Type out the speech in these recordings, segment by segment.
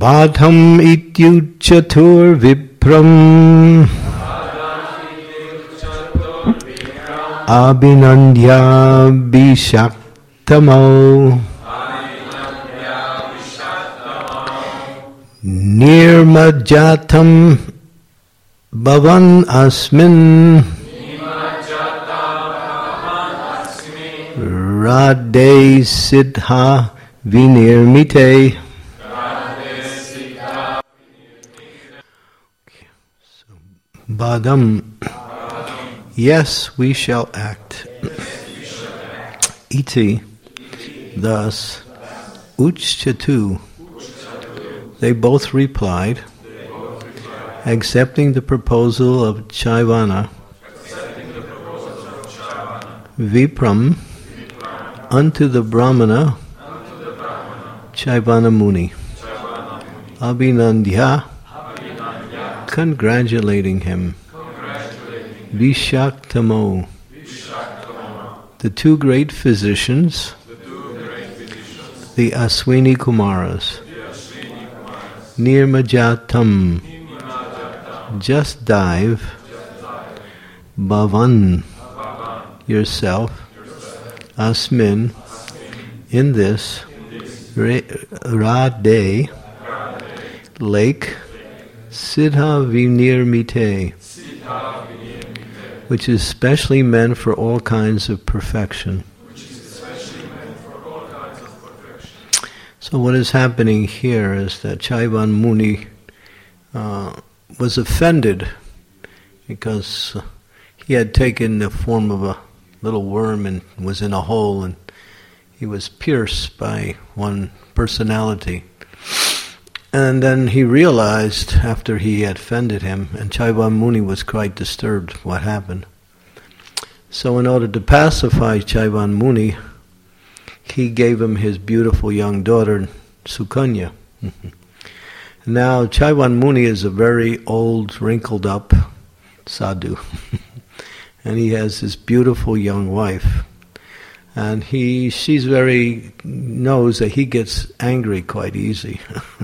Badham ityuchatur vipram abhinandya bishaktamo nirmajatam bhavan asmin Radhe siddha vinirmite. Badam, yes, we shall act. Iti, thus, uchchatu, they both replied, accepting the proposal of Chaivana, Vipram, unto the Brahmana, Chaivana Muni, Abhinandya, congratulating him, Vishaktamo, the two great physicians, the Aswini Kumaras, Nirmajatam, just dive, Bhavan, yourself, Asmin, in this, Radhe, lake, Siddha Vinirmite, which is specially meant for all kinds of perfection. So what is happening here is that Chaivana Muni was offended because he had taken the form of a little worm and was in a hole, and he was pierced by one personality. And then he realized, after he had offended him, and Chaivana Muni was quite disturbed what happened. So in order to pacify Chaivana Muni, he gave him his beautiful young daughter, Sukanya. Now, Chaivana Muni is a very old, wrinkled up sadhu. And he has this beautiful young wife. And she's knows that he gets angry quite easy.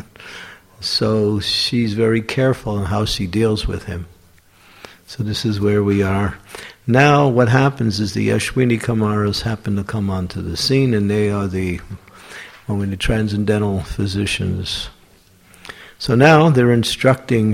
So she's very careful in how she deals with him. So this is where we are. Now what happens is the Ashwini Kumaras happen to come onto the scene, and they are the transcendental physicians. So now they're instructing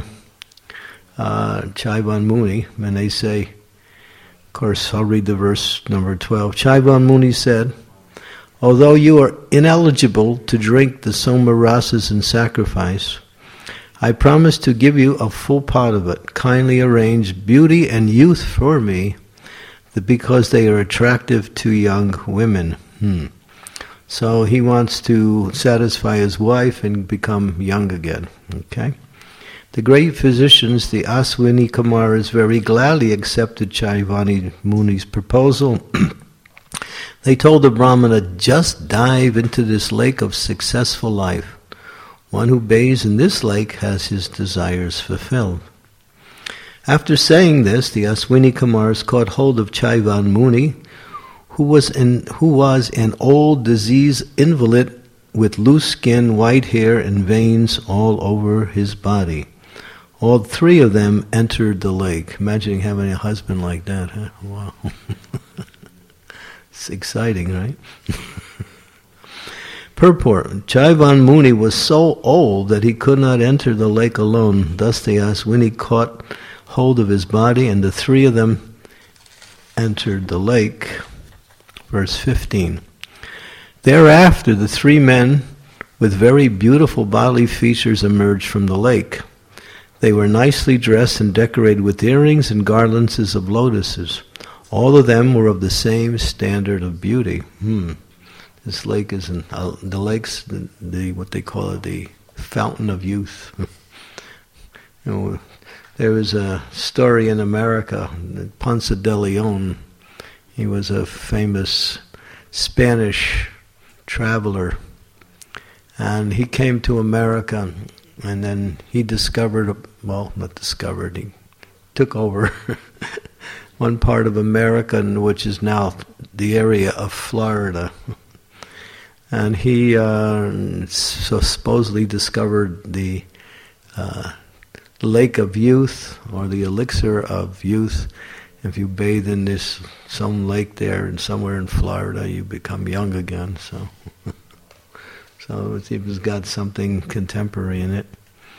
Chaivana Muni, and they say, of course, I'll read the verse number 12. Chaivana Muni said, although you are ineligible to drink the soma rasas in sacrifice, I promise to give you a full pot of it. Kindly arrange beauty and youth for me, because they are attractive to young women. So he wants to satisfy his wife and become young again. Okay? The great physicians, the Aswini Kumaras, very gladly accepted Chaivana Muni's proposal. They told the Brahmana, just dive into this lake of successful life. One who bathes in this lake has his desires fulfilled. After saying this, the Aswini Kumaras caught hold of Chaivana Muni, who was an old diseased invalid with loose skin, white hair, and veins all over his body. All three of them entered the lake. Imagine having a husband like that, huh? Wow. It's exciting, right? Purport. Chaivana Muni was so old that he could not enter the lake alone. Thus the Aswini caught hold of his body, and the three of them entered the lake. Verse 15. Thereafter the three men with very beautiful bodily features emerged from the lake. They were nicely dressed and decorated with earrings and garlands of lotuses. All of them were of the same standard of beauty. This lake is the lake's what they call it, the fountain of youth. There was a story in America, Ponce de Leon. He was a famous Spanish traveler, and he came to America, and then he he took over one part of America, which is now the area of Florida. And he supposedly discovered the lake of youth, or the elixir of youth. If you bathe in some lake there and somewhere in Florida, you become young again. So it's got something contemporary in it.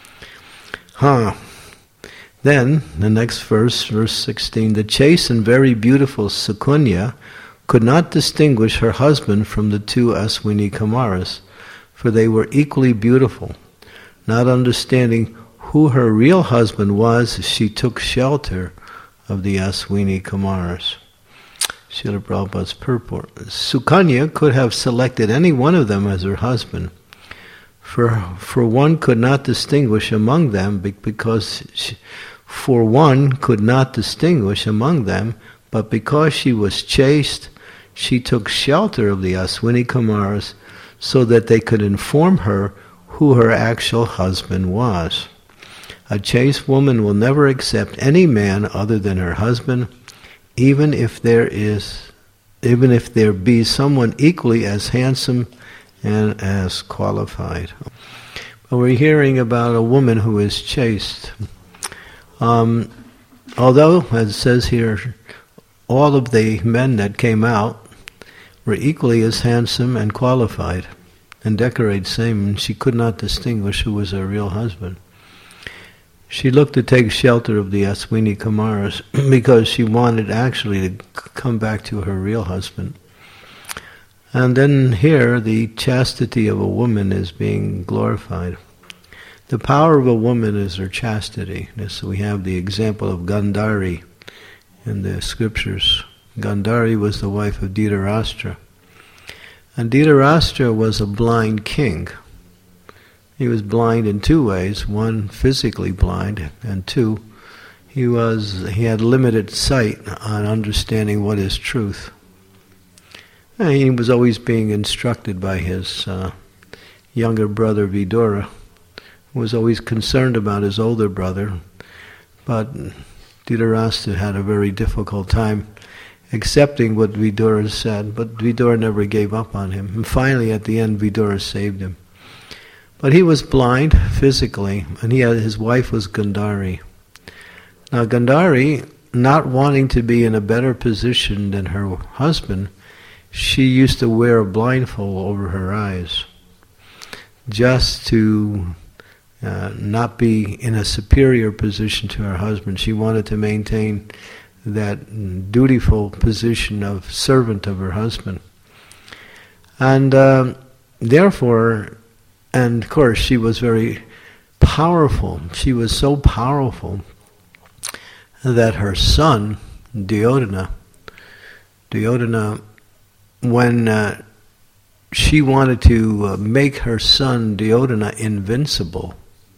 Then, the next verse 16, the chaste and very beautiful Sukanya could not distinguish her husband from the two Aswini Kumaras, for they were equally beautiful. Not understanding who her real husband was, she took shelter of the Aswini Kumaras. Srila Prabhupada's purport. Sukanya could have selected any one of them as her husband, for one could not distinguish among them, but because she was chaste, she took shelter of the Aswini Kumaras so that they could inform her who her actual husband was. A chaste woman will never accept any man other than her husband, even if there be someone equally as handsome and as qualified. But we're hearing about a woman who is chaste. Although, as it says here, all of the men that came out were equally as handsome and qualified and decorated same, and she could not distinguish who was her real husband. She looked to take shelter of the Aswini Kumaras because she wanted actually to come back to her real husband. And then here, the chastity of a woman is being glorified. The power of a woman is her chastity. So we have the example of Gandhari in the scriptures. Gandhari was the wife of Dhritarashtra. And Dhritarashtra was a blind king. He was blind in two ways. One, physically blind, and two, he had limited sight on understanding what is truth. And he was always being instructed by his younger brother Vidura, who was always concerned about his older brother. But Dhritarashtra had a very difficult time accepting what Vidura said, but Vidura never gave up on him. And finally, at the end, Vidura saved him. But he was blind physically, and his wife was Gandhari. Now Gandhari, not wanting to be in a better position than her husband, she used to wear a blindfold over her eyes, just to not be in a superior position to her husband. She wanted to maintain that dutiful position of servant of her husband. And therefore, and of course she was very powerful. She was so powerful that her son, Duryodhana, when she wanted to make her son Duryodhana invincible,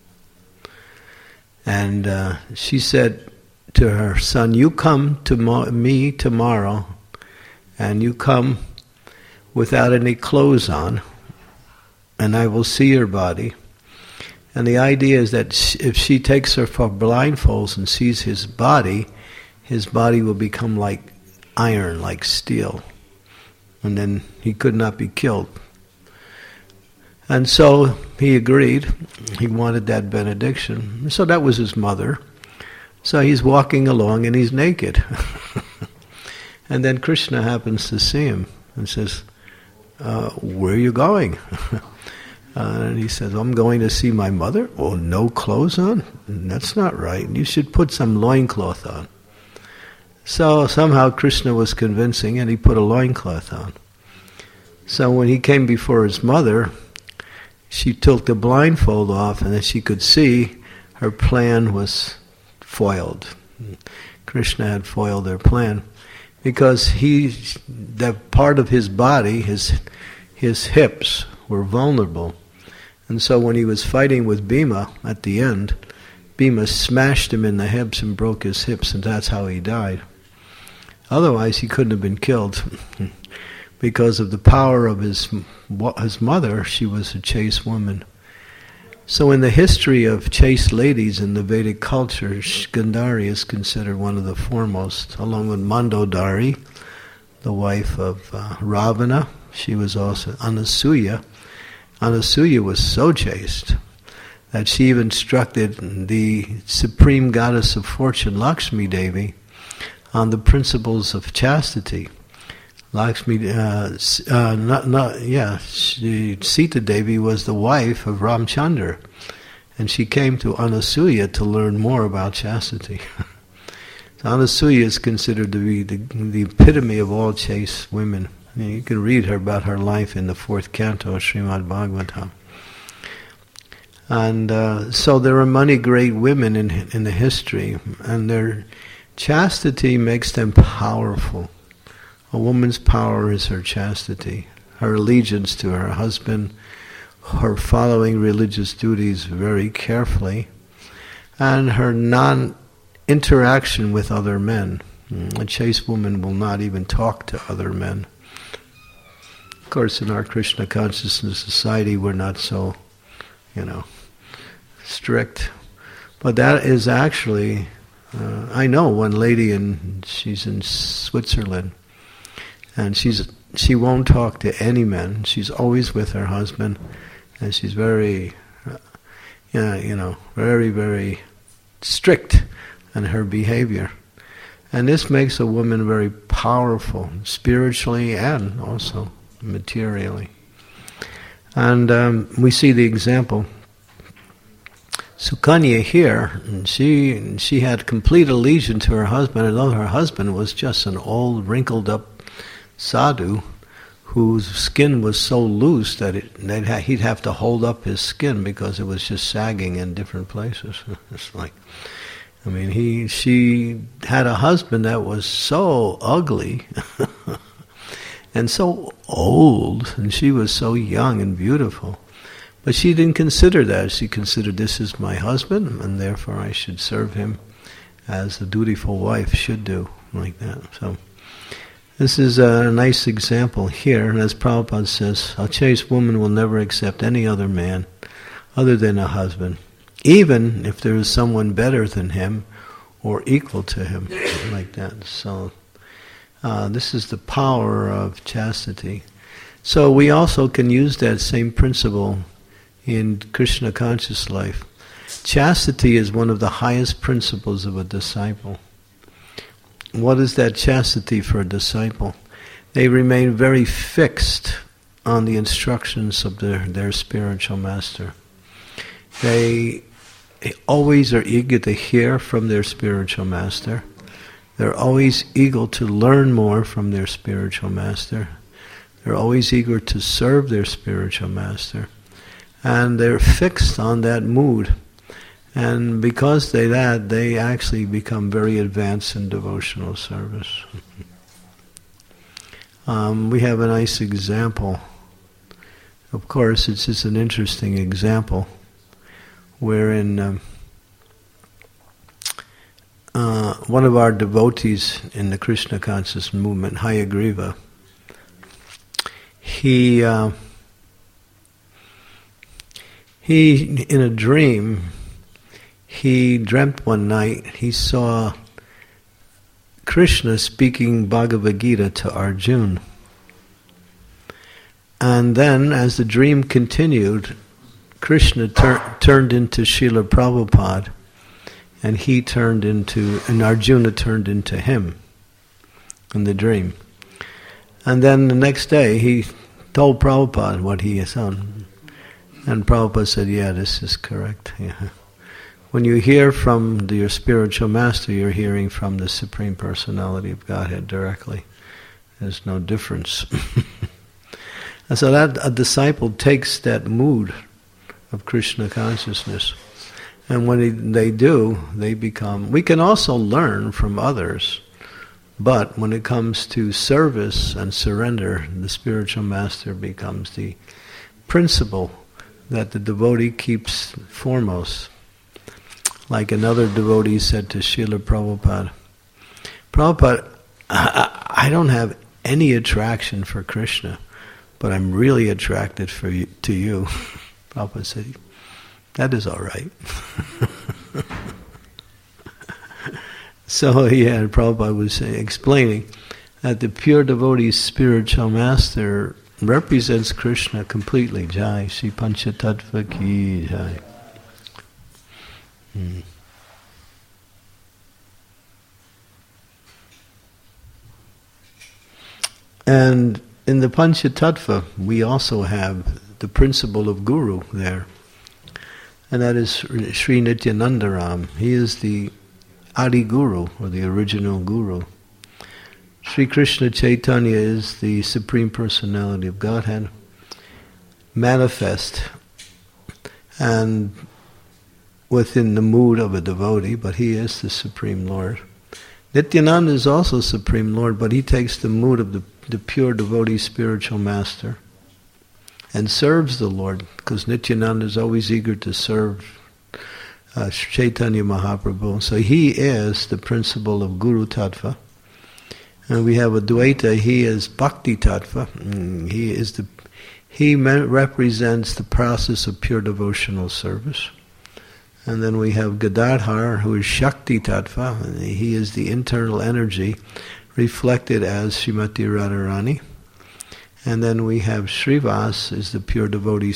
and she said to her son, you come to me tomorrow, and you come without any clothes on, and I will see your body. And the idea is that if she takes her for blindfolds and sees his body will become like iron, like steel. And then he could not be killed. And so he agreed. He wanted that benediction. So that was his mother. So he's walking along and he's naked. And then Krishna happens to see him and says, where are you going? And he says, I'm going to see my mother. Oh, no clothes on? That's not right. You should put some loincloth on. So somehow Krishna was convincing and he put a loincloth on. So when he came before his mother, she took the blindfold off and then she could see her plan was foiled. Krishna had foiled their plan because that part of his body, his hips were vulnerable. And so when he was fighting with Bhima at the end, Bhima smashed him in the hips and broke his hips, and that's how he died. Otherwise he couldn't have been killed. Because of the power of his mother, she was a chaste woman. So in the history of chaste ladies in the Vedic culture, Gandhari is considered one of the foremost, along with Mandodari, the wife of Ravana. she was also Anasuya. Anasuya was so chaste that she even instructed the supreme goddess of fortune, Lakshmi Devi, on the principles of chastity. Lakshmi, Sita Devi was the wife of Ramchandra, and she came to Anasuya to learn more about chastity. So Anasuya is considered to be the epitome of all chaste women. You can read about her life in the 4th canto of Srimad Bhagavatam. And so there are many great women in the history, and their chastity makes them powerful. A woman's power is her chastity, her allegiance to her husband, her following religious duties very carefully, and her non-interaction with other men. A chaste woman will not even talk to other men. Of course, in our Krishna consciousness society, we're not so, strict. But that is actually, I know one lady, and she's in Switzerland, and she won't talk to any men. She's always with her husband, and she's very, very, very strict in her behavior. And this makes a woman very powerful, spiritually and also materially. And we see the example. Sukanya here, she had complete allegiance to her husband, although her husband was just an old, wrinkled-up sadhu whose skin was so loose that he'd have to hold up his skin because it was just sagging in different places. It's like, she had a husband that was so ugly and so old, and she was so young and beautiful. But she didn't consider that. She considered, this is my husband, and therefore I should serve him as a dutiful wife should do, like that. So this is a nice example here. And as Prabhupada says, a chaste woman will never accept any other man other than a husband, even if there is someone better than him or equal to him, like that. So this is the power of chastity. So we also can use that same principle in Krishna conscious life. Chastity is one of the highest principles of a disciple. What is that chastity for a disciple? They remain very fixed on the instructions of their spiritual master. They always are eager to hear from their spiritual master. They're always eager to learn more from their spiritual master. They're always eager to serve their spiritual master. And they're fixed on that mood. And because they actually become very advanced in devotional service. We have a nice example. Of course, it's just an interesting example wherein one of our devotees in the Krishna conscious movement, Hayagriva, he in a dream, he dreamt one night, he saw Krishna speaking Bhagavad Gita to Arjuna. And then, as the dream continued, Krishna turned into Srila Prabhupada, and Arjuna turned into him in the dream. And then the next day, he told Prabhupada what he had done. And Prabhupada said, yeah, this is correct. Yeah. When you hear from your spiritual master, you're hearing from the Supreme Personality of Godhead directly. There's no difference. And so that a disciple takes that mood of Krishna consciousness. And when they do, they become... We can also learn from others, but when it comes to service and surrender, the spiritual master becomes the principle that the devotee keeps foremost. Like another devotee said to Srila Prabhupada, Prabhupada, I don't have any attraction for Krishna, but I'm really attracted to you. Prabhupada said, that is all right. So Prabhupada was explaining that the pure devotee's spiritual master represents Krishna completely. Jai Shri Panchatattva Ki Jai. And in the Panchatattva, we also have the principle of Guru there. And that is Sri Nityanandaram. He is the Adi Guru, or the original Guru. Sri Krishna Chaitanya is the Supreme Personality of Godhead, manifest and within the mood of a devotee, but he is the Supreme Lord. Nityananda is also Supreme Lord, but he takes the mood of the pure devotee spiritual master and serves the Lord, because Nityananda is always eager to serve Chaitanya Mahaprabhu. So he is the principle of Guru Tattva. And we have Advaita, he is Bhakti Tattva. He represents the process of pure devotional service. And then we have Gadadhar, who is Shakti Tattva. He is the internal energy reflected as Srimati Radharani. And then we have Srivas, is the pure devotee.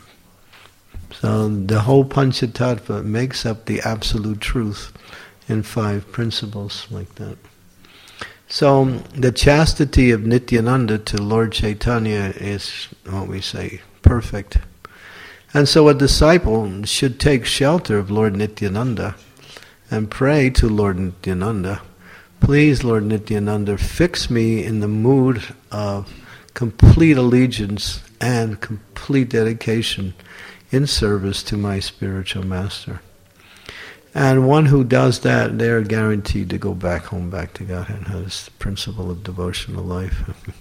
So the whole Panchatattva makes up the absolute truth in 5 principles like that. So the chastity of Nityananda to Lord Chaitanya is, what we say, perfect. And so a disciple should take shelter of Lord Nityananda and pray to Lord Nityananda, please Lord Nityananda, fix me in the mood of complete allegiance and complete dedication in service to my spiritual master. And one who does that, they're guaranteed to go back home, back to Godhead. That's the principle of devotional life.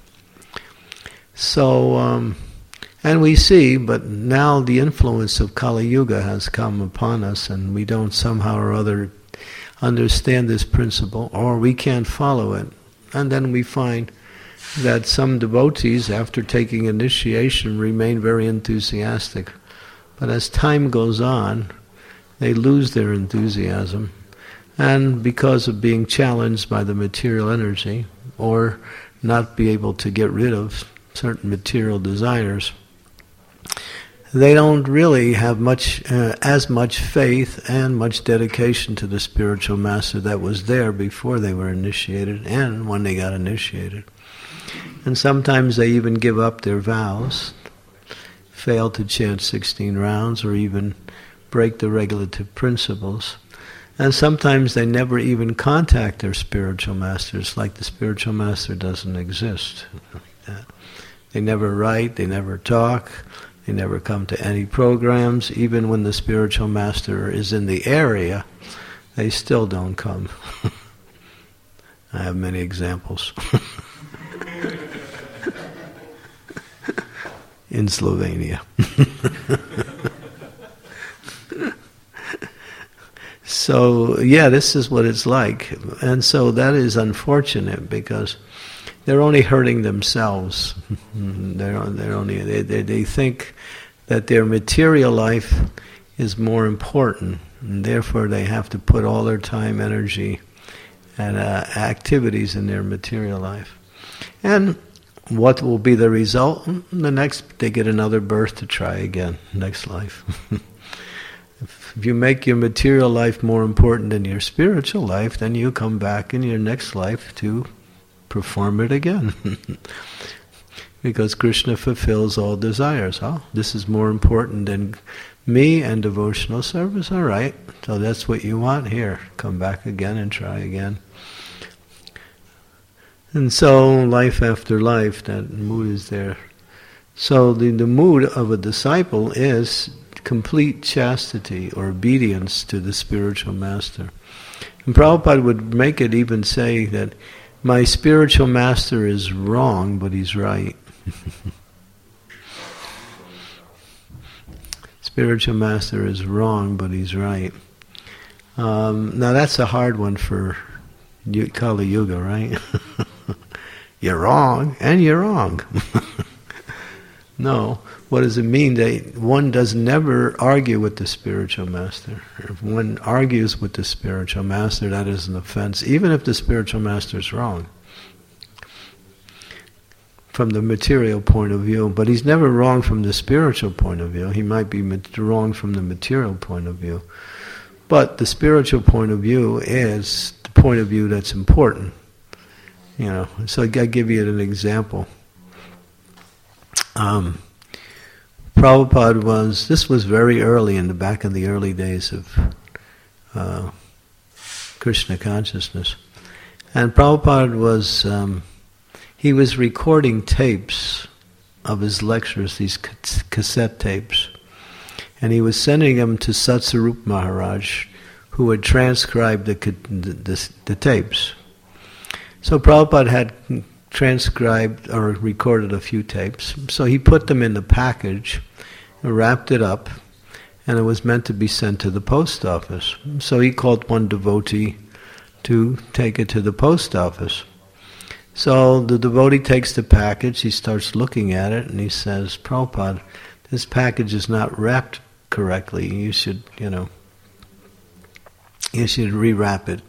So, and we see, but now the influence of Kali Yuga has come upon us, and we don't somehow or other understand this principle, or we can't follow it. And then we find that some devotees, after taking initiation, remain very enthusiastic. But as time goes on, they lose their enthusiasm, and because of being challenged by the material energy, or not be able to get rid of certain material desires, they don't really have as much faith and much dedication to the spiritual master that was there before they were initiated and when they got initiated. And sometimes they even give up their vows, fail to chant 16 rounds, or even break the regulative principles. And sometimes they never even contact their spiritual masters, like the spiritual master doesn't exist. Like that. They never write, they never talk, they never come to any programs. Even when the spiritual master is in the area, they still don't come. I have many examples. In Slovenia. So, yeah, this is what it's like. And so that is unfortunate, because they're only hurting themselves. They think that their material life is more important, and therefore they have to put all their time, energy, and activities in their material life. And what will be the result? They get another birth to try again, next life. If you make your material life more important than your spiritual life, then you come back in your next life to perform it again. Because Krishna fulfills all desires. Oh, this is more important than me and devotional service? All right, so that's what you want? Here, come back again and try again. And so, life after life, that mood is there. So the mood of a disciple is complete chastity or obedience to the spiritual master. And Prabhupada would make it even say that my spiritual master is wrong, but he's right. Spiritual master is wrong, but he's right. Now that's a hard one for Kali Yuga, right? You're wrong, and you're wrong. No. What does it mean? That one does never argue with the spiritual master. If one argues with the spiritual master, that is an offense, even if the spiritual master is wrong. from the material point of view, but he's never wrong from the spiritual point of view. He might be wrong from the material point of view. But the spiritual point of view is the point of view that's important. So I give you an example. Prabhupada this was very early in the back in the early days of Krishna consciousness. And Prabhupada he was recording tapes of his lectures, these cassette tapes. And he was sending them to Satsarup Maharaj, who had transcribed the tapes. So Prabhupada had transcribed or recorded a few tapes. So he put them in the package, wrapped it up, and it was meant to be sent to the post office. So he called one devotee to take it to the post office. So the devotee takes the package, he starts looking at it, and he says, Prabhupada, this package is not wrapped correctly. You should rewrap it.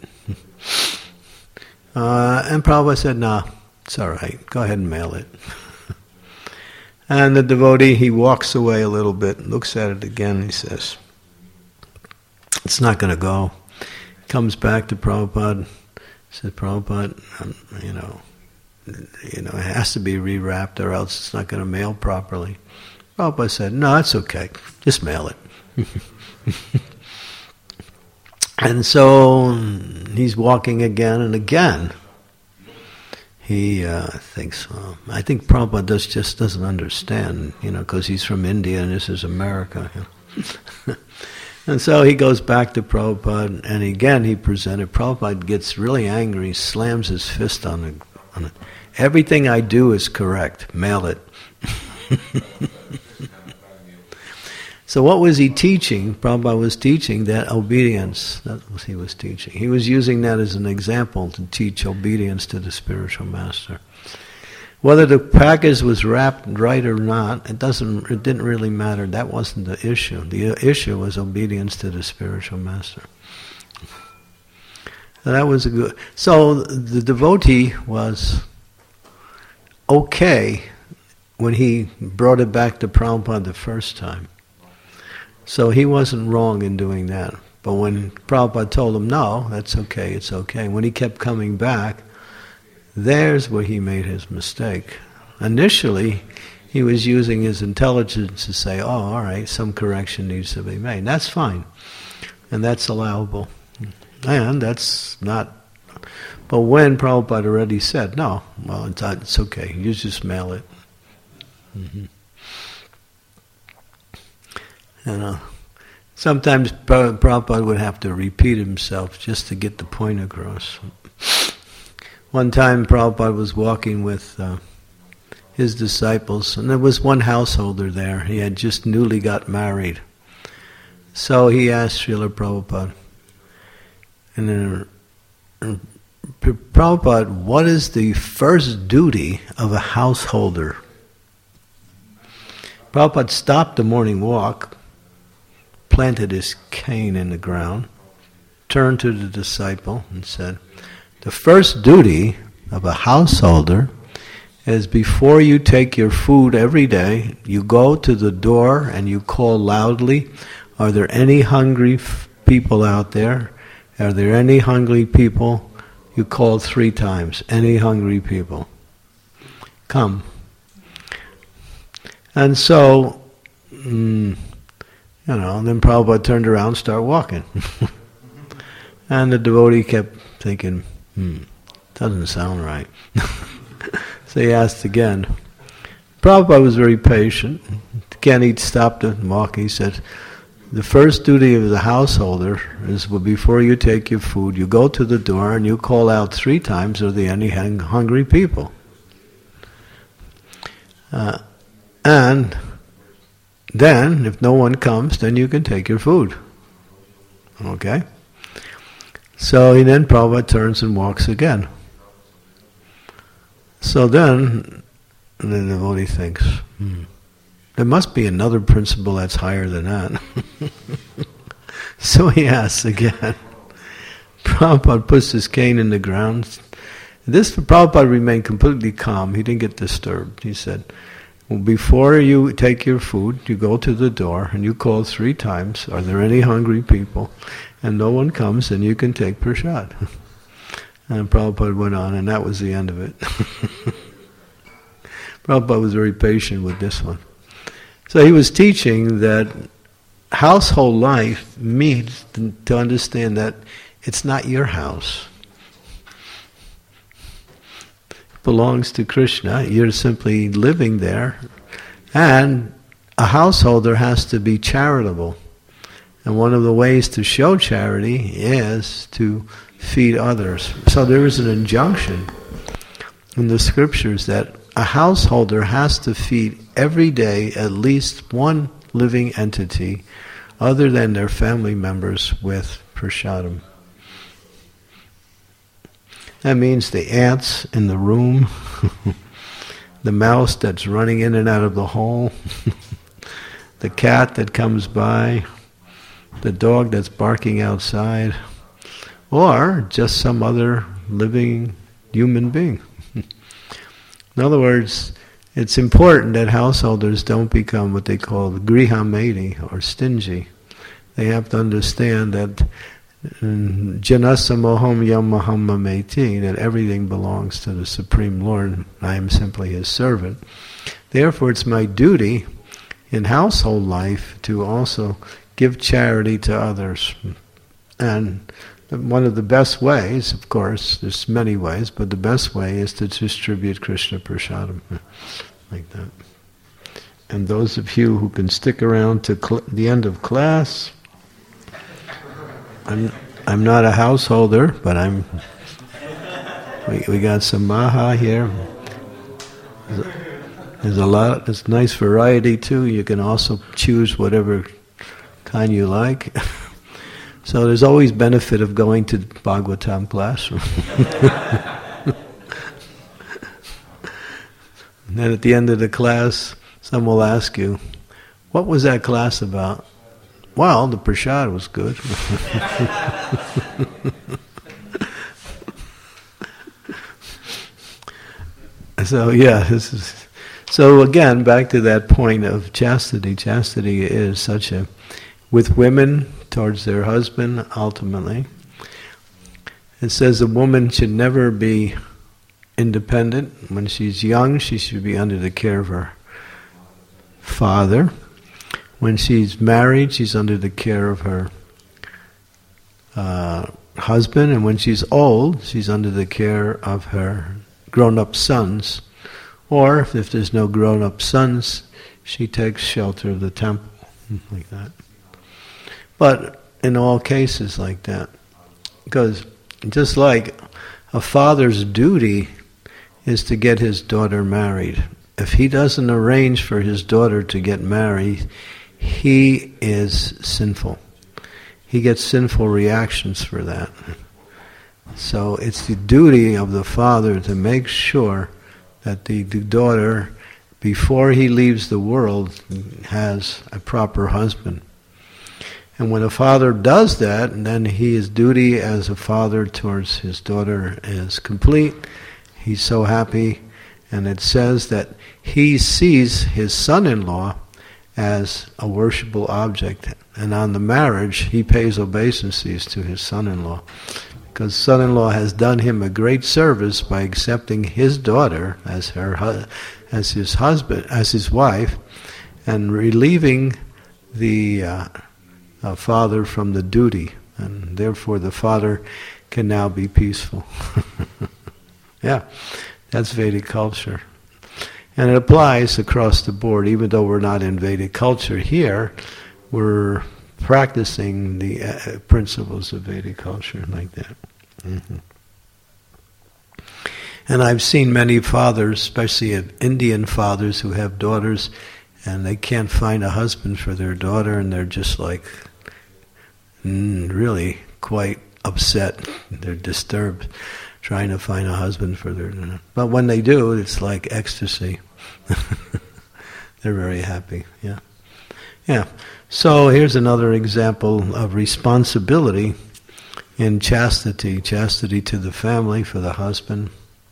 And Prabhupada said, no, it's all right. Go ahead and mail it. And the devotee, he walks away a little bit, looks at it again, he says, it's not going to go. Comes back to Prabhupada, says, Prabhupada, it has to be rewrapped or else it's not going to mail properly. Prabhupada said, no, it's okay. Just mail it. And so he's walking again and again. He thinks, well, I think Prabhupada just doesn't understand, because he's from India and this is America. And so he goes back to Prabhupada, and again he presented. Prabhupada gets really angry, slams his fist on it. Everything I do is correct. Mail it. So what was he teaching? Prabhupada was teaching that obedience. That was he was teaching. He was using that as an example to teach obedience to the spiritual master. Whether the package was wrapped right or not, it didn't really matter. That wasn't the issue. The issue was obedience to the spiritual master. So that was so the devotee was okay when he brought it back to Prabhupada the first time. So he wasn't wrong in doing that. But when Prabhupada told him, no, that's okay, it's okay. When he kept coming back, there's where he made his mistake. Initially, he was using his intelligence to say, oh, all right, some correction needs to be made. That's fine. And that's allowable. And that's not... But when Prabhupada already said, no, well, it's okay, you just mail it. Mm-hmm. Sometimes Prabhupada would have to repeat himself just to get the point across. One time Prabhupada was walking with his disciples, and there was one householder there. He had just newly got married. So he asked Srila Prabhupada, Prabhupada, what is the first duty of a householder? Prabhupada stopped the morning walk, planted his cane in the ground, turned to the disciple and said, the first duty of a householder is before you take your food every day, you go to the door and you call loudly, are there any hungry people out there? Are there any hungry people? You call 3 times, any hungry people. Come. And so, then Prabhupada turned around and started walking. And the devotee kept thinking, doesn't sound right. So he asked again. Prabhupada was very patient. Again, he stopped and walked. He said, the first duty of the householder is before you take your food, you go to the door and you call out 3 times, are there any hungry people? And then, if no one comes, then you can take your food. Okay? So then Prabhupada turns and walks again. So then the devotee thinks, there must be another principle that's higher than that. So he asks again. Prabhupada puts his cane in the ground This Prabhupada remained completely calm. He didn't get disturbed. He said, well, before you take your food, you go to the door and you call 3 times, are there any hungry people? And no one comes, and you can take prasad. And Prabhupada went on, and that was the end of it. Prabhupada was very patient with this one. So he was teaching that household life means to understand that it's not your house. It belongs to Krishna. You're simply living there. And a householder has to be charitable. And one of the ways to show charity is to feed others. So there is an injunction in the scriptures that a householder has to feed every day at least one living entity other than their family members with prasadam. That means the ants in the room, the mouse that's running in and out of the hole, the cat that comes by, the dog that's barking outside, or just some other living human being. In other words, it's important that householders don't become what they call grihamedi, or stingy. They have to understand that janasamoham yamaham mameti, that everything belongs to the Supreme Lord. I am simply His servant. Therefore, it's my duty in household life to also give charity to others. And one of the best ways, of course, there's many ways, but the best way is to distribute Krishna prasadam, like that. And those of you who can stick around to the end of class, I'm not a householder, but we got some maha here. There's a lot. There's nice variety too. You can also choose whatever kind you like. So there's always benefit of going to Bhagavatam class. And then at the end of the class, someone will ask you, what was that class about? Well, the prasad was good. So yeah, so again, back to that point of chastity. Chastity is such a, with women towards their husband, ultimately. It says a woman should never be independent. When she's young, she should be under the care of her father. When she's married, she's under the care of her husband. And when she's old, she's under the care of her grown-up sons. Or, if there's no grown-up sons, she takes shelter of the temple, like that. But in all cases like that, because just like a father's duty is to get his daughter married, if he doesn't arrange for his daughter to get married, he is sinful. He gets sinful reactions for that. So it's the duty of the father to make sure that the daughter, before he leaves the world, has a proper husband. And when a father does that, then his duty as a father towards his daughter is complete. He's so happy. And it says that he sees his son-in-law as a worshipable object. And on the marriage, he pays obeisances to his son-in-law. Because son-in-law has done him a great service by accepting his daughter as his husband, as his wife, and relieving the father from the duty, and therefore the father can now be peaceful. Yeah, that's Vedic culture. And it applies across the board. Even though we're not in Vedic culture here, we're practicing the principles of Vedic culture like that. Mm-hmm. And I've seen many fathers, especially Indian fathers, who have daughters and they can't find a husband for their daughter, and they're just like really quite upset. They're disturbed trying to find a husband for their daughter. But when they do, it's like ecstasy. They're very happy, yeah. Yeah. So here's another example of responsibility in chastity. Chastity to the family, for the husband.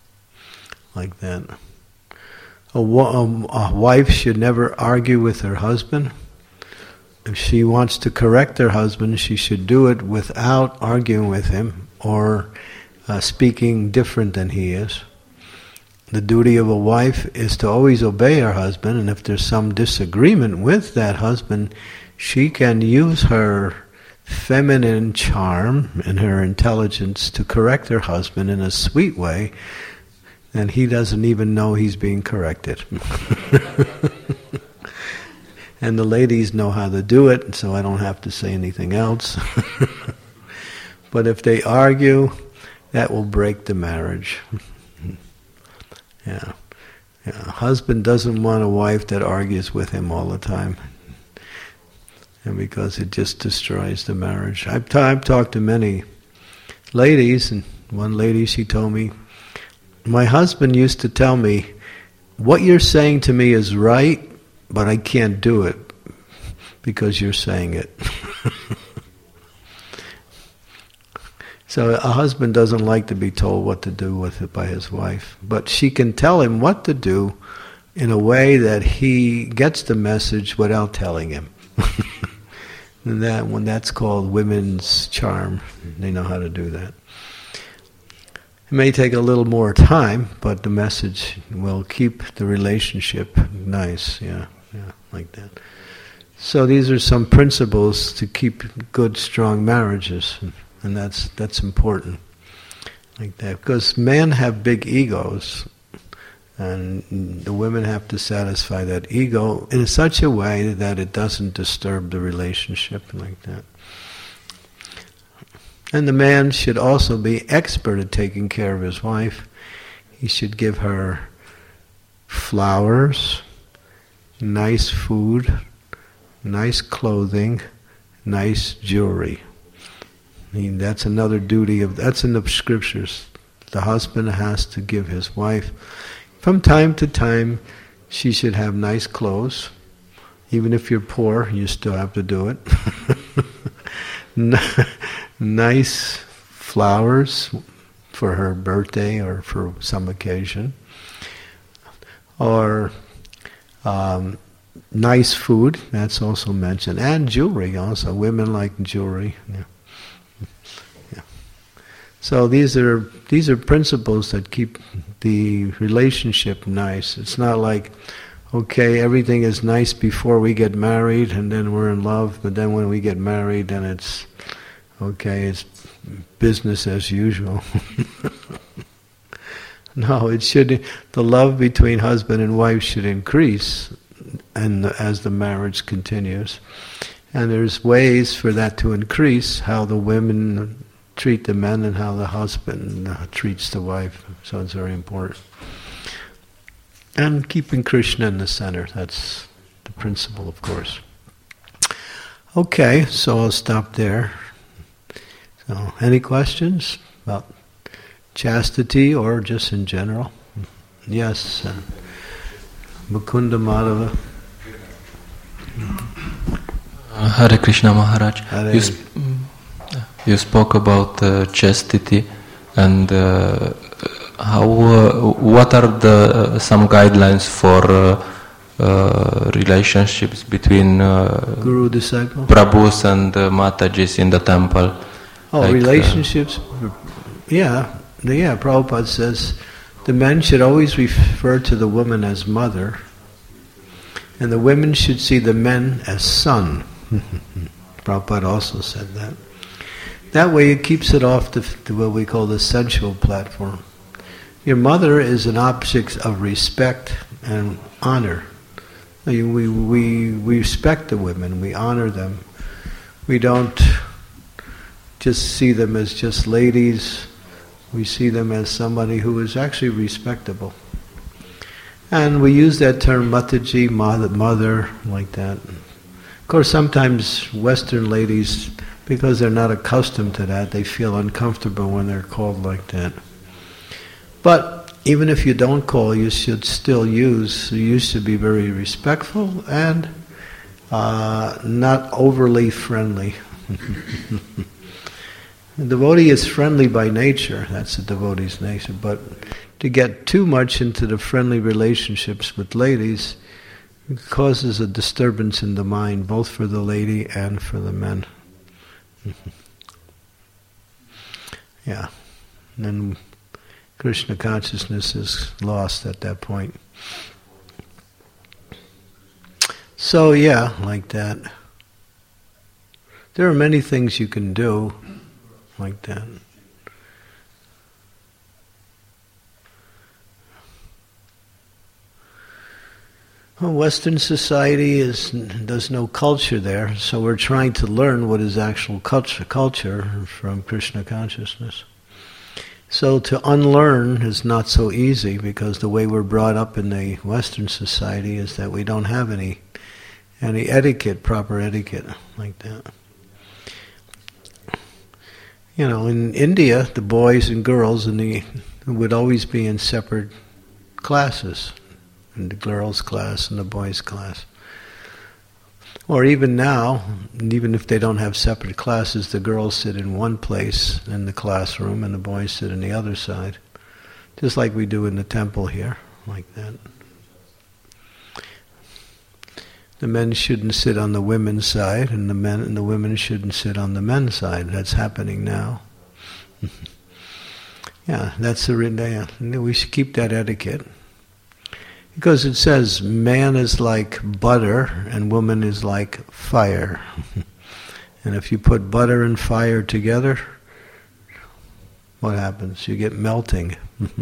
like that. A wife should never argue with her husband. If she wants to correct her husband, she should do it without arguing with him or speaking different than he is. The duty of a wife is to always obey her husband, and if there's some disagreement with that husband, she can use her feminine charm and her intelligence to correct her husband in a sweet way, and he doesn't even know he's being corrected. And the ladies know how to do it, so I don't have to say anything else. But if they argue, that will break the marriage. Yeah. A husband doesn't want a wife that argues with him all the time, and because it just destroys the marriage. I've talked to many ladies, and one lady, she told me, my husband used to tell me, what you're saying to me is right, but I can't do it because you're saying it. So a husband doesn't like to be told what to do with it by his wife, but she can tell him what to do in a way that he gets the message without telling him. And that's called women's charm. They know how to do that. It may take a little more time, but the message will keep the relationship nice. Yeah, like that. So these are some principles to keep good, strong marriages. And that's important, like that, because men have big egos, and the women have to satisfy that ego in such a way that it doesn't disturb the relationship, like that. And the man should also be expert at taking care of his wife. He should give her flowers, nice food, nice clothing, nice jewelry. That's another duty that's in the scriptures. The husband has to give his wife, from time to time, she should have nice clothes. Even if you're poor, you still have to do it. Nice flowers for her birthday or for some occasion. Or nice food, that's also mentioned. And jewelry also. Women like jewelry. Yeah. So these are principles that keep the relationship nice. It's not like, okay, everything is nice before we get married and then we're in love, but then when we get married then it's business as usual. No, the love between husband and wife should increase and as the marriage continues. And there's ways for that to increase, how the women treat the men and how the husband treats the wife. So it's very important. And keeping Krishna in the center, that's the principle, of course. Okay, so I'll stop there. So, any questions about chastity or just in general? Yes, Mukunda Madhava. Hare Krishna Maharaj. You spoke about chastity and what are some guidelines for relationships between Guru disciple, Prabhus and Matajis in the temple? Relationships. Yeah. Prabhupada says the men should always refer to the woman as mother, and the women should see the men as son. Prabhupada also said that. That way it keeps it off the what we call the sensual platform. Your mother is an object of respect and honor. We respect the women, we honor them. We don't just see them as just ladies, we see them as somebody who is actually respectable. And we use that term Mataji, mother, like that. Of course, sometimes Western ladies, because they're not accustomed to that, they feel uncomfortable when they're called like that. But even if you don't call, you should still use. You should be very respectful and not overly friendly. The devotee is friendly by nature. That's the devotee's nature. But to get too much into the friendly relationships with ladies causes a disturbance in the mind, both for the lady and for the men. Yeah. And then Krishna consciousness is lost at that point. So yeah, like that. There are many things you can do like that. Well, Western society there's no culture there, so we're trying to learn what is actual culture from Krishna consciousness. So to unlearn is not so easy, because the way we're brought up in the Western society is that we don't have any etiquette, proper etiquette like that. You know, in India, the boys and girls would always be in separate classes. In the girls' class and the boys' class. Or even now, even if they don't have separate classes, the girls sit in one place in the classroom and the boys sit on the other side. Just like we do in the temple here, like that. The men shouldn't sit on the women's side, and the women shouldn't sit on the men's side. That's happening now. Yeah, that's we should keep that etiquette. Because it says man is like butter and woman is like fire. And if you put butter and fire together, what happens? You get melting.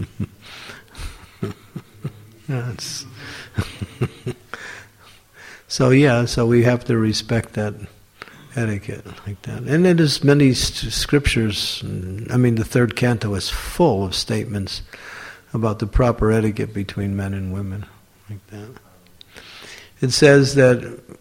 So we have to respect that etiquette like that. And there's many scriptures. The third canto is full of statements about the proper etiquette between men and women, like that. It says that,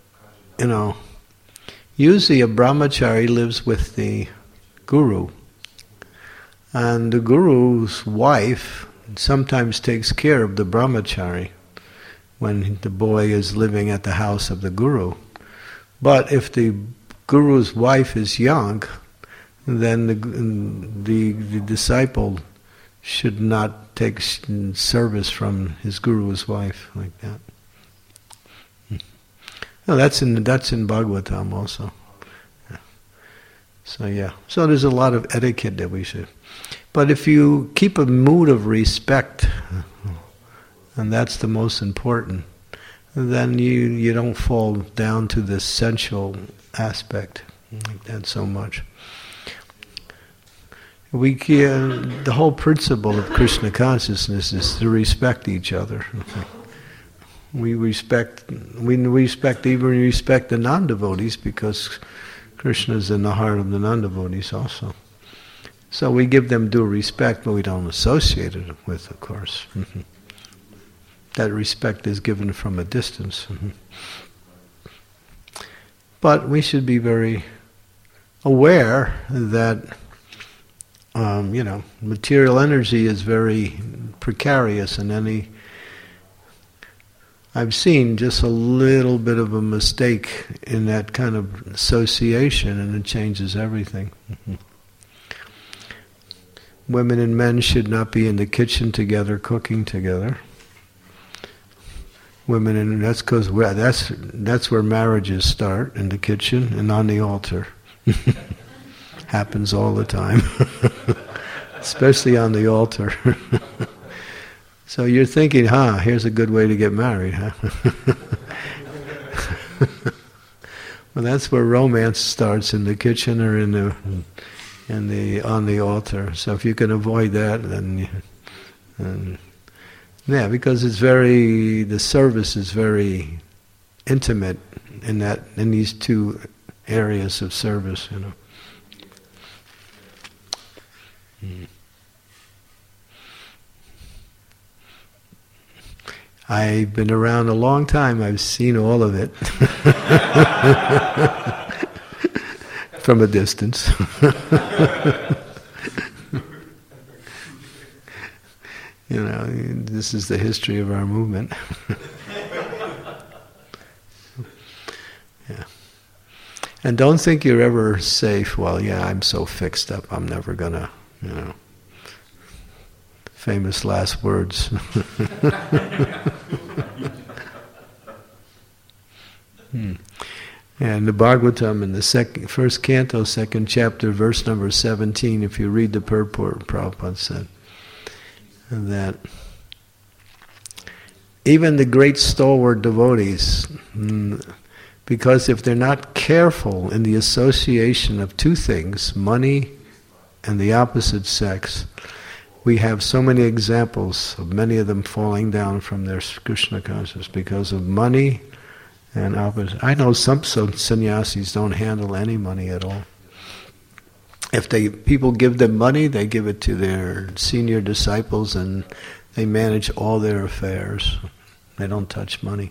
usually a brahmachari lives with the guru, and the guru's wife sometimes takes care of the brahmachari when the boy is living at the house of the guru. But if the guru's wife is young, then the disciple should not take service from his guru's wife like that. No, that's in Bhagavatam also. Yeah. So there's a lot of etiquette that we should. But if you keep a mood of respect, and that's the most important, then you don't fall down to the sensual aspect like that so much. The whole principle of Krishna consciousness is to respect each other. We respect the non-devotees, because Krishna is in the heart of the non-devotees also. So we give them due respect, but we don't associate it with, of course. That respect is given from a distance. But we should be very aware that material energy is very precarious, and I've seen just a little bit of a mistake in that kind of association, and it changes everything. Women and men should not be in the kitchen together, cooking together. That's where marriages start, in the kitchen and on the altar. Happens all the time, especially on the altar. So you're thinking, here's a good way to get married, huh? Well, that's where romance starts, in the kitchen or on the altar. So if you can avoid that, then because the service is very intimate in these two areas of service, I've been around a long time. I've seen all of it from a distance. This is the history of our movement. Yeah. And don't think you're ever safe. Well, I'm so fixed up, I'm never gonna, famous last words. And the Bhagavatam in the first canto, second chapter, verse number 17, if you read the purport, Prabhupada said that even the great stalwart devotees, because if they're not careful in the association of two things, money and the opposite sex, we have so many examples of many of them falling down from their Krishna consciousness because of money and opposite. I know some sannyasis don't handle any money at all. If people give them money, they give it to their senior disciples and they manage all their affairs. They don't touch money.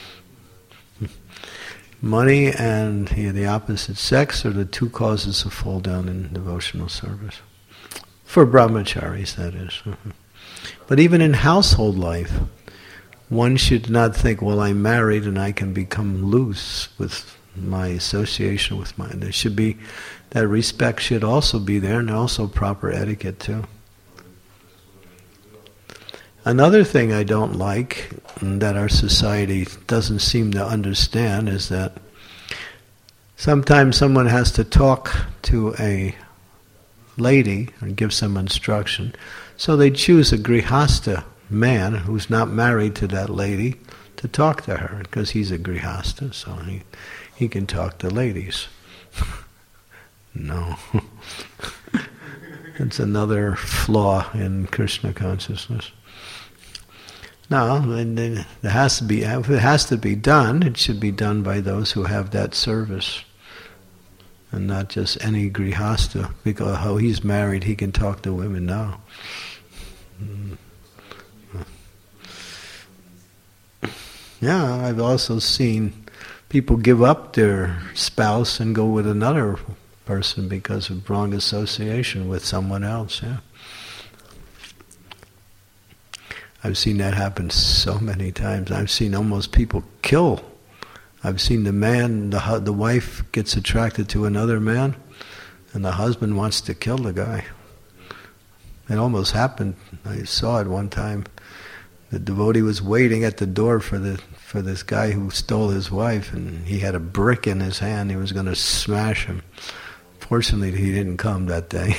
Money and the opposite sex are the two causes of fall down in devotional service. For brahmacharis, that is. But even in household life, one should not think, well, I'm married and I can become loose with my association with mine. There should be, that respect should also be there, and also proper etiquette too. Another thing I don't like, that our society doesn't seem to understand, is that sometimes someone has to talk to a lady and give some instruction, so they choose a grihasta man who's not married to that lady to talk to her, because he's a grihasta, so he can talk to ladies. No. It's another flaw in Krishna consciousness. No, and it has to be. If it has to be done, it should be done by those who have that service, and not just any grihasta. Because he's married, he can talk to women now. Yeah, I've also seen people give up their spouse and go with another person because of wrong association with someone else. Yeah. I've seen that happen so many times. I've seen almost people kill. I've seen the wife gets attracted to another man, and the husband wants to kill the guy. It almost happened. I saw it one time. The devotee was waiting at the door for this guy who stole his wife, and he had a brick in his hand. He was going to smash him. Fortunately, he didn't come that day.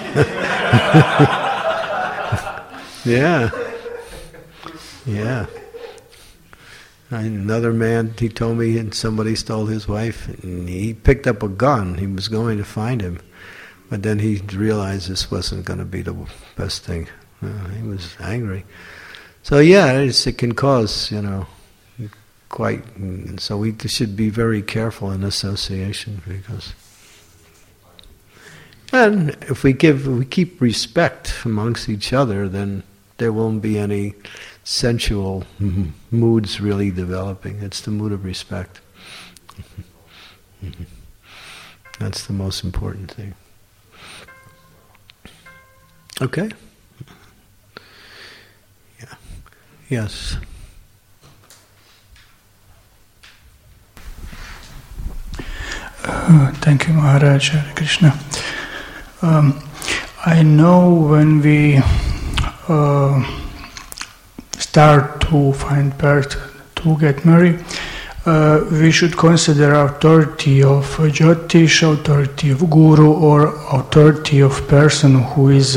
Yeah. Yeah. Another man, he told me somebody stole his wife, and he picked up a gun. He was going to find him. But then he realized this wasn't going to be the best thing. He was angry. So yeah, it can cause, quite. So we should be very careful in association, because. And if we keep respect amongst each other, then there won't be any sensual moods really developing. It's the mood of respect. That's the most important thing. Okay? Yeah. Yes. Thank you, Maharaj. Hare Krishna. I know when we start to find person to get married, we should consider authority of Jyotish, authority of Guru, or authority of person who is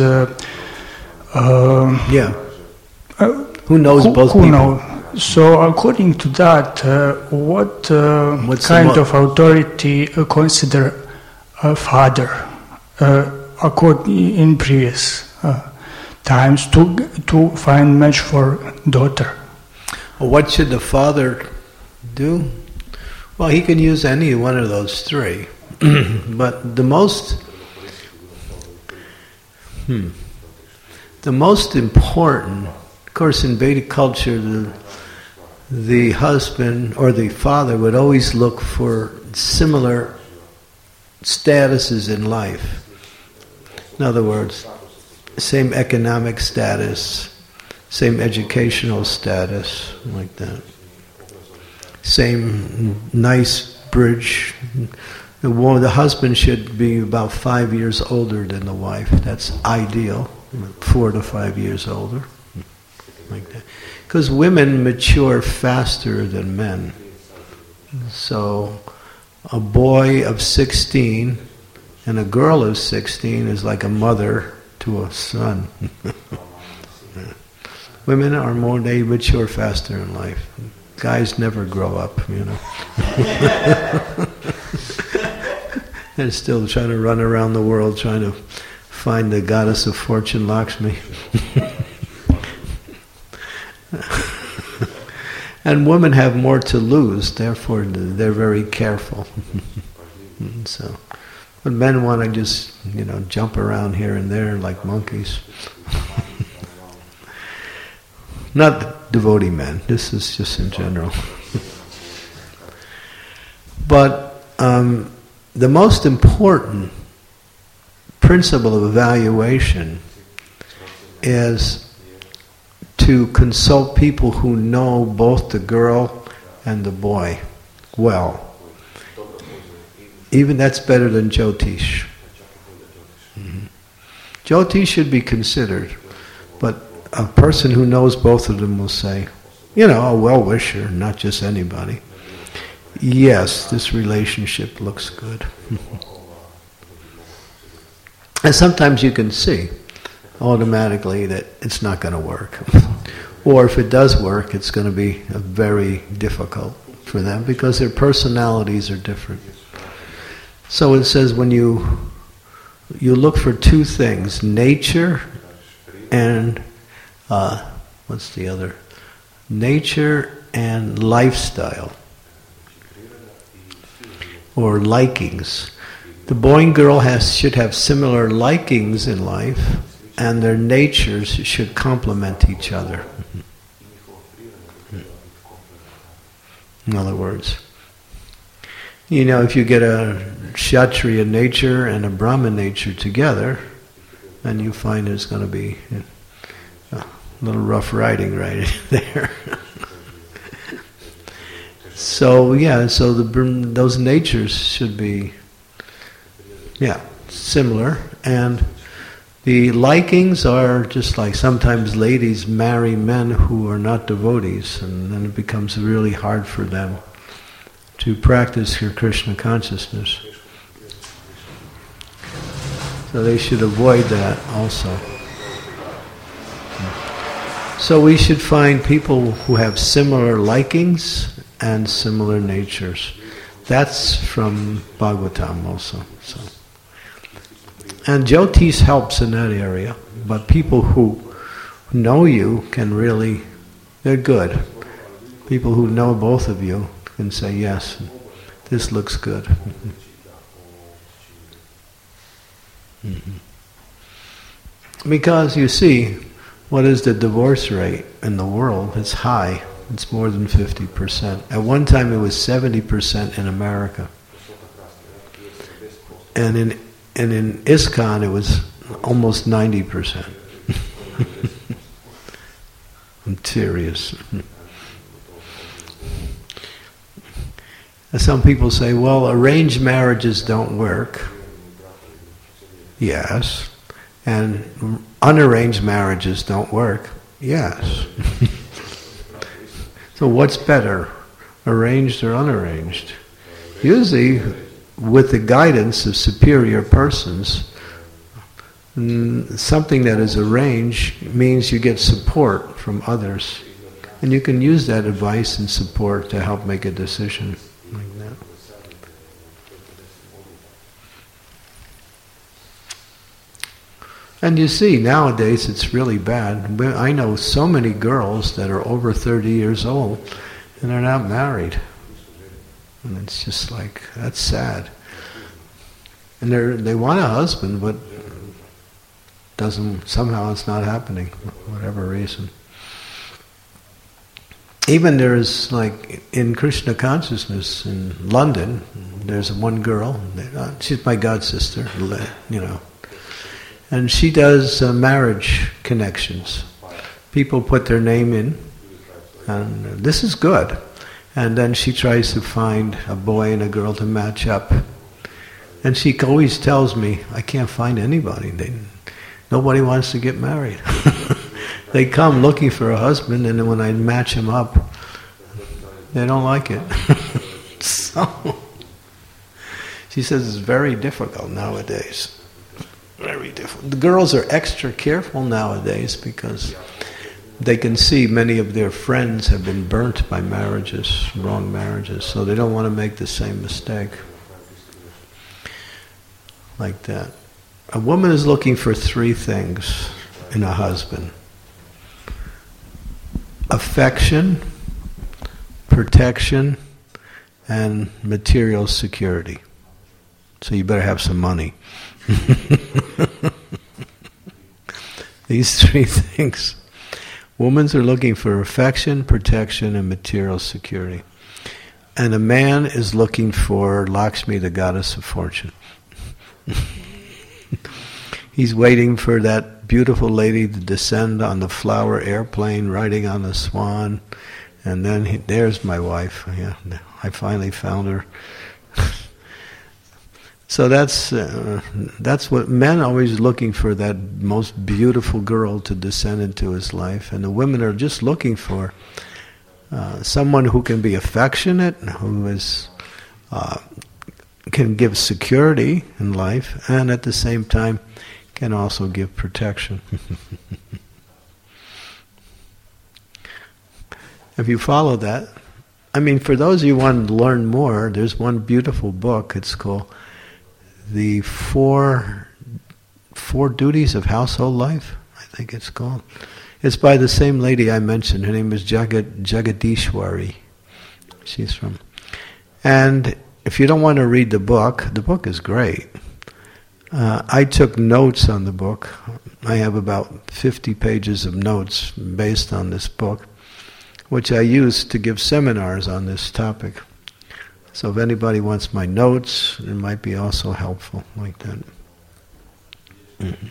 who knows both people. So according to that, what kind of authority consider a father in previous times to find match for daughter? What should the father do? Well, he can use any one of those three. But the most important, of course, in Vedic culture, the husband or the father would always look for similar statuses in life. In other words, same economic status, same educational status, like that. Same nice bridge. The husband should be about 5 years older than the wife. That's ideal. 4 to 5 years older, like that. Because women mature faster than men. So a boy of 16 and a girl of 16 is like a mother to a son. Women are more, they mature faster in life. Guys never grow up, They're still trying to run around the world trying to find the goddess of fortune, Lakshmi. And women have more to lose, therefore they're very careful. So, but men want to just, jump around here and there like monkeys. Not devotee men, this is just in general. But the most important principle of evaluation is to consult people who know both the girl and the boy well. Even that's better than Jyotish. Mm-hmm. Jyotish should be considered, but a person who knows both of them will say, a well-wisher, not just anybody, yes, this relationship looks good. And sometimes you can see automatically that it's not going to work. Or if it does work, it's going to be very difficult for them because their personalities are different. So it says when you look for two things, nature and what's the other? Nature and lifestyle, or likings. The boy and girl should have similar likings in life, and their natures should complement each other. In other words, if you get a Kshatriya nature and a Brahmin nature together, then you find there's going to be a little rough riding right there. So those natures should be similar, and the likings are just like sometimes ladies marry men who are not devotees, and then it becomes really hard for them to practice your Krishna consciousness. So they should avoid that also. So we should find people who have similar likings and similar natures. That's from Bhagavatam also. So. And Jyotish helps in that area, but people who know you can really, they're good. People who know both of you can say, yes, this looks good. Because you see, what is the divorce rate in the world? It's high. It's more than 50%. At one time it was 70% in America. And in ISKCON it was almost 90%. I'm serious. Some people say, well, arranged marriages don't work. Yes. And unarranged marriages don't work. Yes. So what's better, arranged or unarranged? Usually, with the guidance of superior persons, something that is arranged means you get support from others. And you can use that advice and support to help make a decision like that. And you see, nowadays it's really bad. I know so many girls that are over 30 years old and they're not married. And it's just like, that's sad. And they want a husband, but somehow it's not happening, for whatever reason. Even there's, like, in Krishna consciousness in London, there's one girl, she's my god sister, and she does marriage connections. People put their name in, and this is good. And then she tries to find a boy and a girl to match up. And she always tells me, I can't find anybody. Nobody wants to get married. They come looking for a husband, and then when I match them up, they don't like it. So, she says it's very difficult nowadays. Very difficult. The girls are extra careful nowadays because they can see many of their friends have been burnt by marriages, wrong marriages, so they don't want to make the same mistake. Like that. A woman is looking for 3 things in a husband: affection, protection, and material security. So you better have some money. These 3 things. Women are looking for affection, protection, and material security. And a man is looking for Lakshmi, the goddess of fortune. He's waiting for that beautiful lady to descend on the flower airplane riding on the swan. And then there's my wife. Yeah, I finally found her. So that's what men are always looking for, that most beautiful girl to descend into his life. And the women are just looking for someone who can be affectionate, who is can give security in life, and at the same time can also give protection. If you follow that, I mean, for those of you who want to learn more, there's one beautiful book. It's called The Four Duties of Household Life, I think it's called. It's by the same lady I mentioned. Her name is Jagadishwari. She's from... And if you don't want to read the book is great. I took notes on the book. I have about 50 pages of notes based on this book, which I use to give seminars on this topic. So if anybody wants my notes, it might be also helpful like that. Mm-hmm.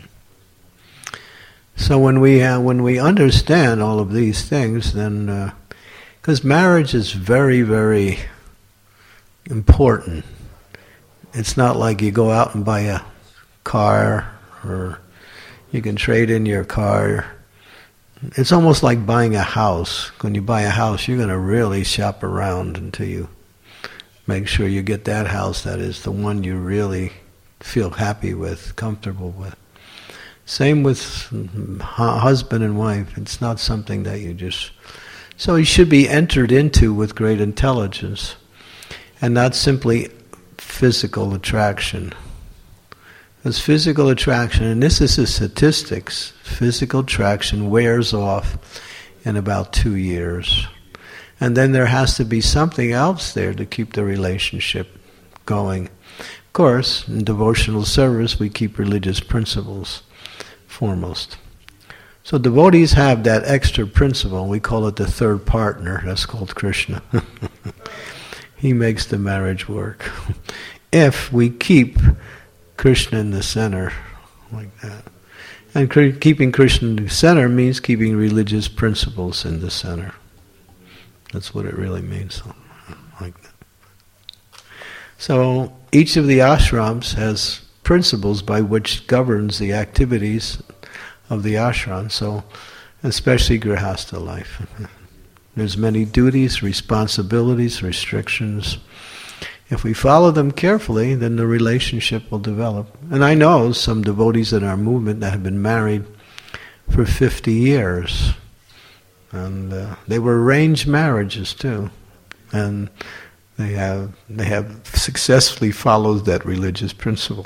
So when we understand all of these things, then because marriage is very, very important. It's not like you go out and buy a car, or you can trade in your car. It's almost like buying a house. When you buy a house, you're going to really shop around until you make sure you get that house that is the one you really feel happy with, comfortable with. Same with husband and wife. It's not something that you just... So you should be entered into with great intelligence, and not simply physical attraction. Because physical attraction, and this is the statistics, physical attraction wears off in about 2 years. And then there has to be something else there to keep the relationship going. Of course, in devotional service, we keep religious principles foremost. So devotees have that extra principle. We call it the third partner. That's called Krishna. He makes the marriage work. If we keep Krishna in the center, like that. And keeping Krishna in the center means keeping religious principles in the center. That's what it really means, like that. So each of the ashrams has principles by which governs the activities of the ashram, so especially grihastha life. There's many duties, responsibilities, restrictions. If we follow them carefully, then the relationship will develop. And I know some devotees in our movement that have been married for 50 years. And they were arranged marriages too. And they have successfully followed that religious principle.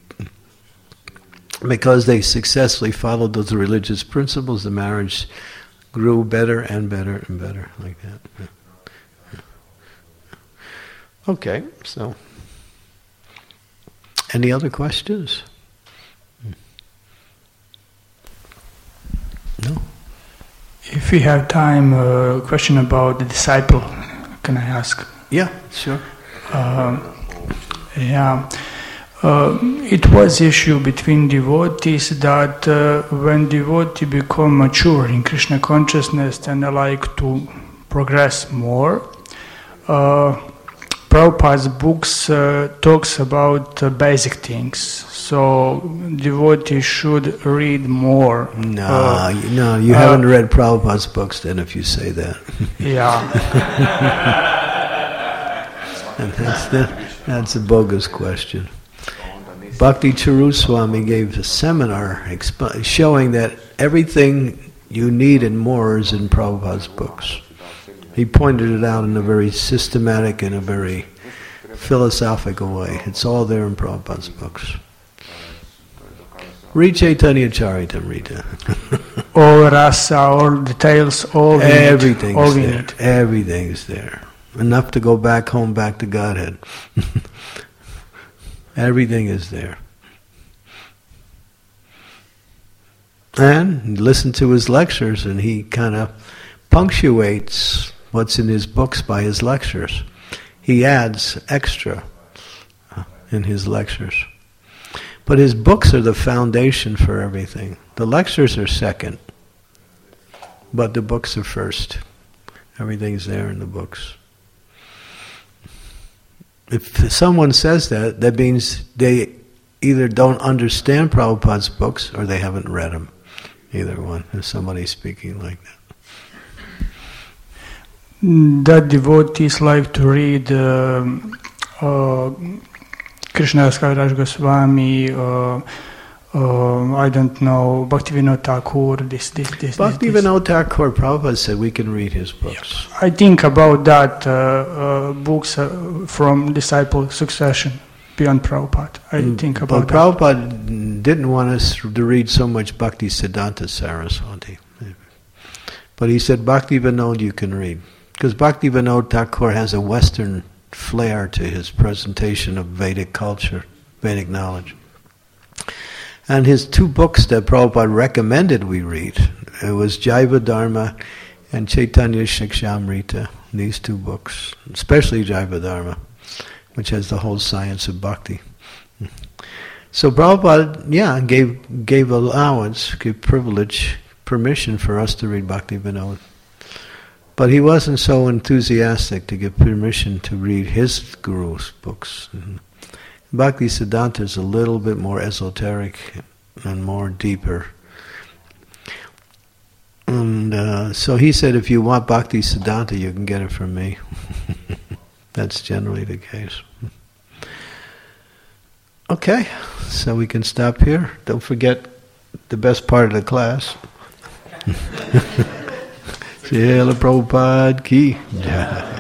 Because they successfully followed those religious principles, the marriage grew better and better and better, like that. Okay, so any other questions? No? If we have time, a question about the disciple, can I ask? Yeah, sure. It was issue between devotees that when devotee become mature in Krishna consciousness and like to progress more, Prabhupada's books talks about basic things, so devotees should read more. No, you haven't read Prabhupada's books then if you say that. Yeah. And that's a bogus question. Bhakti Charuswami gave a seminar showing that everything you need and more is in Prabhupada's books. He pointed it out in a very systematic and a very philosophical way. It's all there in Prabhupada's books. Read Chaitanya Charitamrita. All rasa, all details, all everything's we there. need. Everything's there. Enough to go back home, back to Godhead. Everything is there. And listen to his lectures, and he kind of punctuates what's in his books by his lectures. He adds extra in his lectures. But his books are the foundation for everything. The lectures are second, but the books are first. Everything's there in the books. If someone says that, that means they either don't understand Prabhupada's books or they haven't read them. Either one, if somebody's speaking like that. That devotees like to read Krishnadas Kaviraj Goswami, I don't know, Bhaktivinoda Thakur, this. Bhaktivinoda Thakur, Prabhupada said we can read his books. I think about that, books from disciple succession beyond Prabhupada. I think about that. But Prabhupada didn't want us to read so much Bhakti Siddhanta Saraswati. But he said Bhaktivinoda you can read. Because Bhaktivinoda Thakur has a Western flair to his presentation of Vedic culture, Vedic knowledge. And his two books that Prabhupada recommended we read, it was Jaiva Dharma and Chaitanya Shikshamrita, these two books, especially Jaiva Dharma, which has the whole science of bhakti. So Prabhupada, gave allowance, gave privilege, permission for us to read Bhaktivinoda. But he wasn't so enthusiastic to give permission to read his guru's books. Bhakti Siddhanta is a little bit more esoteric and more deeper. And so he said, if you want Bhakti Siddhanta, you can get it from me. That's generally the case. Okay, so we can stop here. Don't forget the best part of the class. Srila Prabhupada ki Jai.